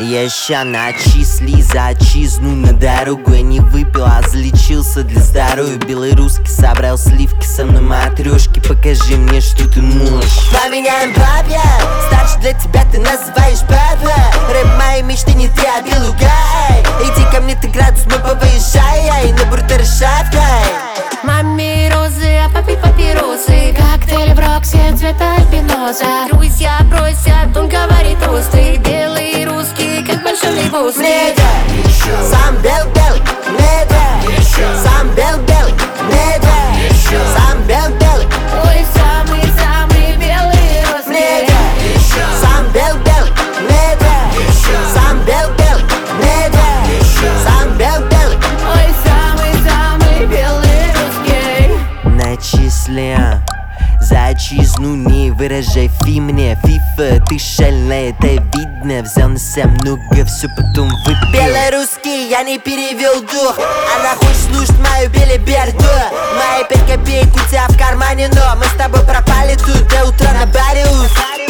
Я ща начисли за отчизну на дорогу. Я не выпил, а залечился для здоровья. Белорусский собрал сливки со мной матрешки. Покажи мне, что ты можешь. Поменяем бабья, старше для тебя ты называешь баба. Рэп моей мечты, не ты, а белугай. Иди ко мне, ты градус, мы повыезжай. И на буртершафтай. Маме розы, а папе папиросы. Коктейль в Роксе цвета альбиноса. Друзья просят, он говорит острый. Белый русский, как большой бус. Мне да, сам бел-белый. Мне да, сам бел-белый. Мне да, сам бел-белый. Ой, самый-самый белый русский. Мне да, сам бел-белый. Мне да, сам бел-белый. Мне да, сам бел-белый. Ой, самый-самый белый русский. Начисляем за отчизну, не выражай фи мне. Фифа, ты шальная, это видно. Взял на себя много, все потом выпил. Белорусский, я не перевел дух. Она хочет слушать мою белиберду. Мои 5 копеек у тебя в кармане, но мы с тобой пропали тут до утра на баре.